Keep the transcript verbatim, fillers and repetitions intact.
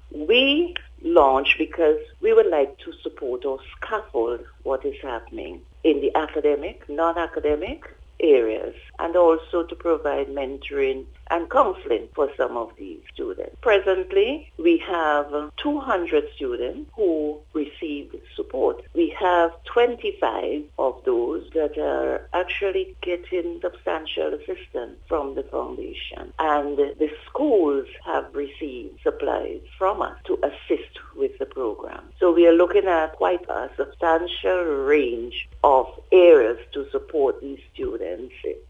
We launched because we would like to support or scaffold what is happening in the academic, non-academic areas, and also to provide mentoring and counseling for some of these students. Presently, we have two hundred students who receive support. We have twenty-five of those that are actually getting substantial assistance from the foundation. And the schools have received supplies from us to assist with the program. So we are looking at quite a substantial range of areas to support these students